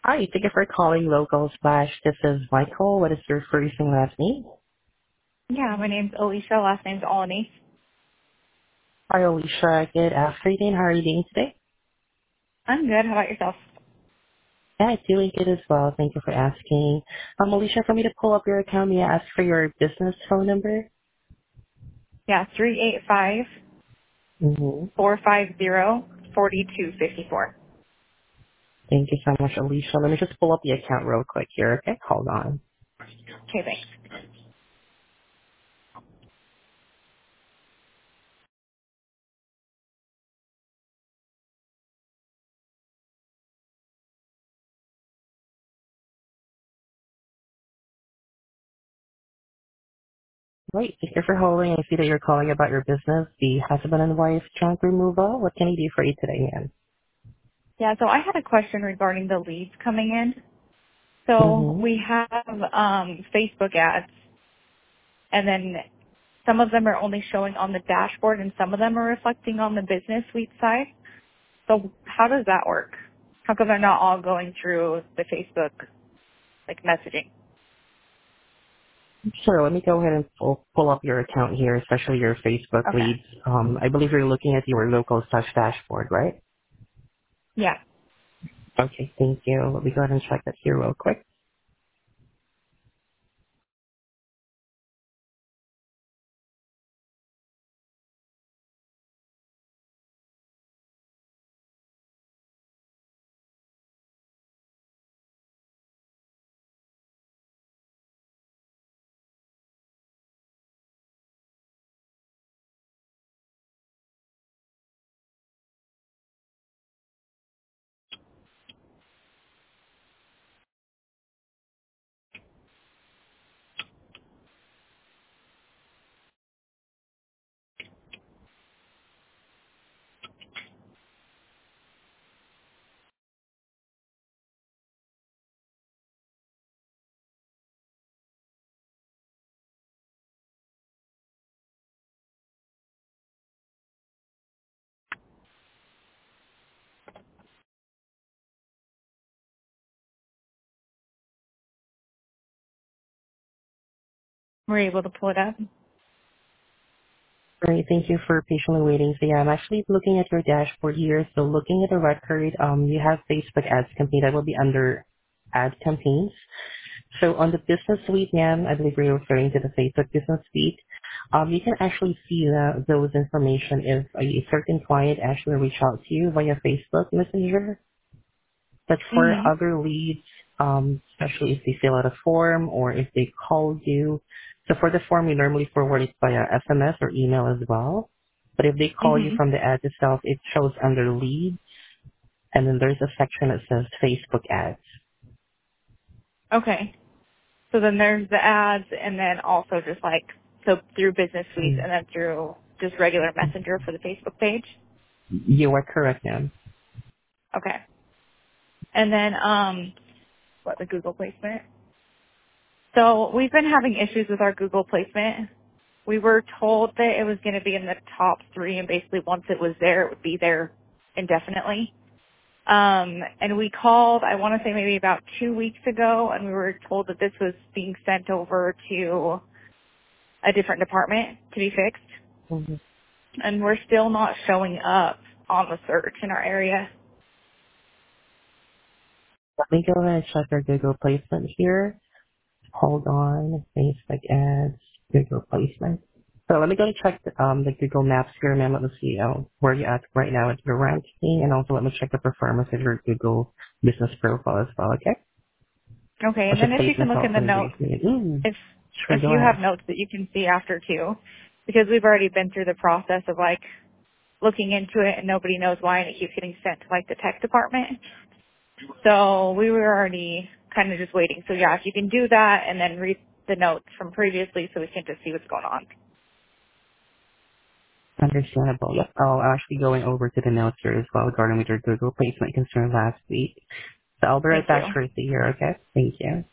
Hi, thank you for calling Local Splash. This is Michael. What is your first and last name? Yeah, my name's Alicia. Last name's Alani. Hi, Alicia. Good afternoon. How are you doing today? I'm good. How about yourself? Yeah, doing good as well. Thank you for asking. Alicia, for me to pull up your account, may I ask for your business phone number? Yeah, 385 Mm-hmm. 450 4254. Thank you so much, Alicia. Let me just pull up the account real quick here, okay? Hold on. Okay, thanks. Right, thank you for holding. I see that you're calling about your business, the husband and wife junk removal. What can I do for you today, ma'am? Yeah, so I had a question regarding the leads coming in. So Mm-hmm. we have Facebook ads, and then some of them are only showing on the dashboard, and some of them are reflecting on the business suite side. So how does that work? How come they're not all going through the Facebook like messaging? Sure, let me go ahead and pull up your account here, especially your Facebook Okay. leads. I believe you're looking at your local touch dashboard, right? Yeah. Okay, thank you. Let me go ahead and check that here real quick. We're able to pull it up. Great, thank you for patiently waiting. So yeah, I'm actually looking at your dashboard here. So looking at the record, you have Facebook ads campaign that will be under ad campaigns. So on the business suite, ma'am, I believe you're referring to the Facebook business suite. You can actually see those information if a certain client actually reach out to you via Facebook Messenger. But for Mhm. other leads, especially if they fill out a form or if they call you, so for the form, we normally forward it via SMS or email as well. But if they call you Mhm. from the ad itself, it shows under leads, and then there's a section that says Facebook ads. Okay. So then there's the ads, and then also just like so through business suites, Mm. and then through just regular messenger for the Facebook page. You are correct, ma'am. Okay. And then what the Google placement? So we've been having issues with our Google placement. We were told that it was going to be in the top three, and basically once it was there, it would be there indefinitely. And we called, I want to say maybe about 2 weeks ago, and we were told that this was being sent over to a different department to be fixed. Mhm. And we're still not showing up on the search in our area. Let me go ahead and check our Google placement here. Hold on. Facebook ads, Google placement. So let me go and check the Google Maps here, ma'am. Let me see where you're at right now at your ranking, and also let me check the performance of your Google business profile as well, okay? Okay, I'll and then just if place you can look myself in the in a brief notes, minute. if Sure, if go you ahead. have notes that you can see after too, because we've already been through the process of like looking into it and nobody knows why and it keeps getting sent to like the tech department. So we were already kind of just waiting. So yeah, if you can do that and then read the notes from previously so we can just see what's going on. Understandable. Yep. I'll actually going over to the notes here as well regarding with your Google placement concern last week. So I'll be right Thank back you. shortly here, okay? Thank you.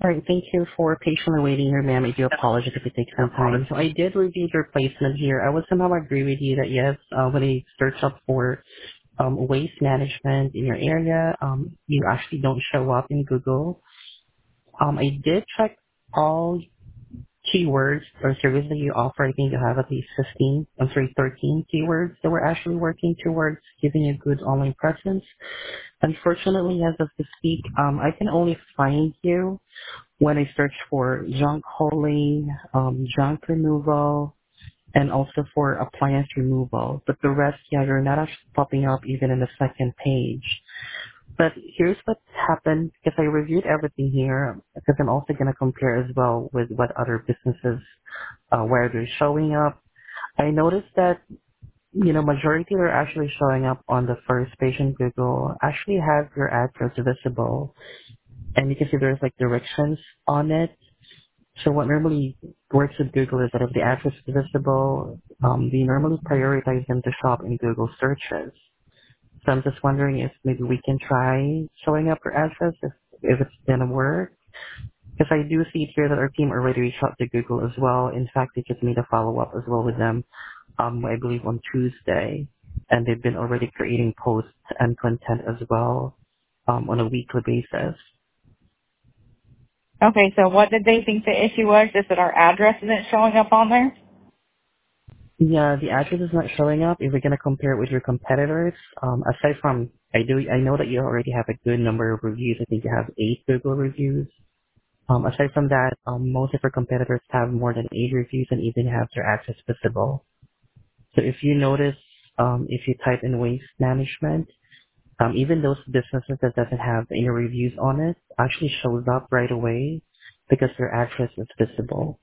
All right, thank you for patiently waiting here, ma'am. I do apologize if it takes some time. So I did review your placement here. I would somehow agree with you that yes, when I search up for waste management in your area, you actually don't show up in Google. I did check all keywords or services that you offer. I think you have at least 13 keywords that we're actually working towards giving you a good online presence. Unfortunately, as of this speak, I can only find you when I search for junk hauling, junk removal, and also for appliance removal. But the rest, yeah, you're not actually popping up even in the second page. But here's what happened, because I reviewed everything here, because I'm also going to compare as well with what other businesses, where they're showing up. I noticed that, majority are actually showing up on the first page in Google, actually have your address visible. And you can see there's like directions on it. So what normally works with Google is that if the address is visible, we normally prioritize them to shop in Google searches. So I'm just wondering if maybe we can try showing up your address if it's gonna work. Because I do see here that our team already reached out to Google as well. In fact, they just made a follow-up as well with them, I believe on Tuesday. And they've been already creating posts and content as well, on a weekly basis. Okay, so what did they think the issue was? Just that our address isn't showing up on there? Yeah, the address is not showing up. If we're gonna compare it with your competitors, aside from I know that you already have a good number of reviews. I think you have 8 Google reviews. Aside from that, most of our competitors have more than 8 reviews and even have their address visible. So if you notice, if you type in waste management, even those businesses that doesn't have any reviews on it actually shows up right away because their address is visible.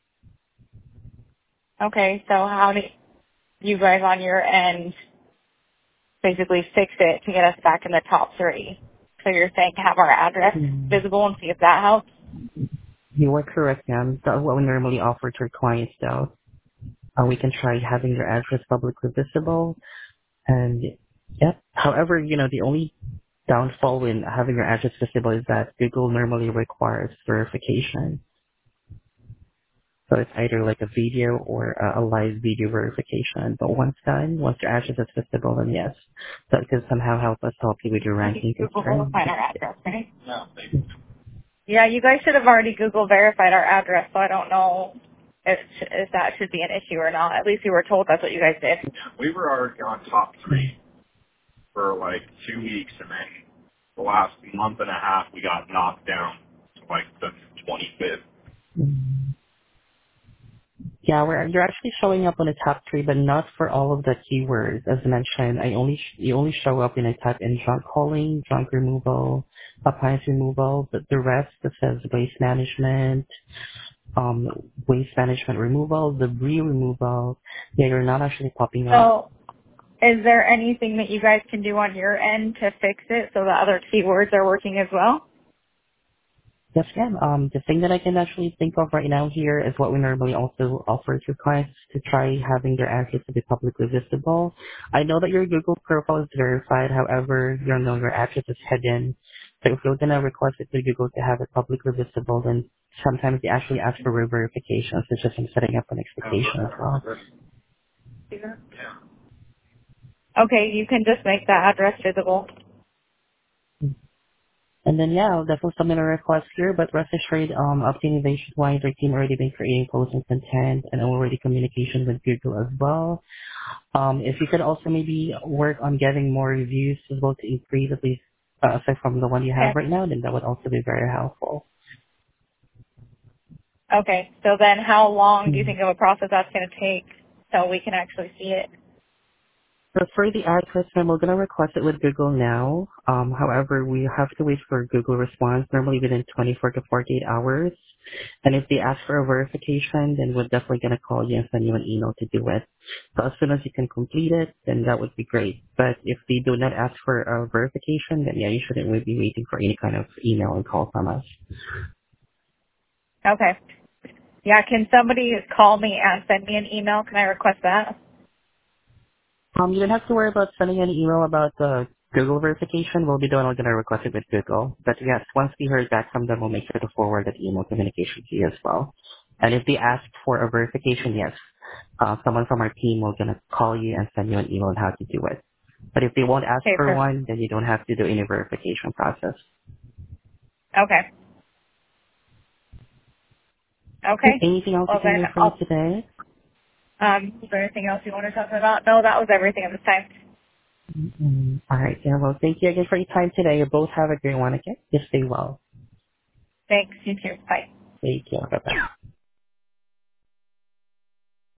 Okay, so how did you guys on your end basically fix it to get us back in the top 3? So you're saying have our address Hmm. visible and see if that helps? You are correct, ma'am. That's what we normally offer to our clients, though. We can try having your address publicly visible. And, yep. However, the only downfall in having your address visible is that Google normally requires verification. So it's either like a video or a live video verification. But once your address is visible, then yes, that can somehow help you with your ranking Google concern. verified our address, right? Yeah, you guys should have already Google verified our address, so I don't know if that should be an issue or not. At least we were told that's what you guys did. We were already on top 3 for like 2 weeks, and then the last month and a half we got knocked down to like the 25th. Mm. Yeah, you're actually showing up on the top 3, but not for all of the keywords. As mentioned, you only show up when I type in junk hauling, junk removal, appliance removal, but the rest that says waste management, um, waste management removal, debris removal, yeah, you're not actually popping up. So is there anything that you guys can do on your end to fix it so the other keywords are working as well? Yes, ma'am. The thing that I can actually think of right now here is what we normally also offer to clients to try having their address to be publicly visible. I know that your Google profile is verified, however, your address is hidden. So if you're gonna request it to Google to have it publicly visible, then sometimes they actually ask for verification. So it's just setting up an expectation as well. Okay, you can just make that address visible. And then yeah, I'll definitely submit a request here, but rest assured, updating nationwide, our team already been creating posts and content and already communication with Google as well. If you could also maybe work on getting more reviews as well to increase at least, aside from the one you have Okay. right now, then that would also be very helpful. Okay, so then how long do you Hmm. think of a process that's going to take so we can actually see it? So for the address, then we're going to request it with Google now. However, we have to wait for a Google response, normally within 24 to 48 hours. And if they ask for a verification, then we're definitely going to call you and send you an email to do it. So as soon as you can complete it, then that would be great. But if they do not ask for a verification, then yeah, you shouldn't really be waiting for any kind of email and call from us. Okay. Yeah, can somebody call me and send me an email? Can I request that? You don't have to worry about sending any email about the Google verification will be the one we're going to request it with Google. But yes, once we heard back from them, we'll make sure to forward that email communication to you as well. And if they ask for a verification, yes, someone from our team will going to call you and send you an email on how to do it. But if they won't ask Okay, for perfect. one, then you don't have to do any verification process. Okay. Okay, Okay. anything else you Well can then, do for me today? is there anything else you want to talk about? No, that was everything at this time. All right, yeah, well, thank you again for your time today. You both have a great one, okay? Just stay well. Thanks. You too. Bye. Take care. Bye-bye.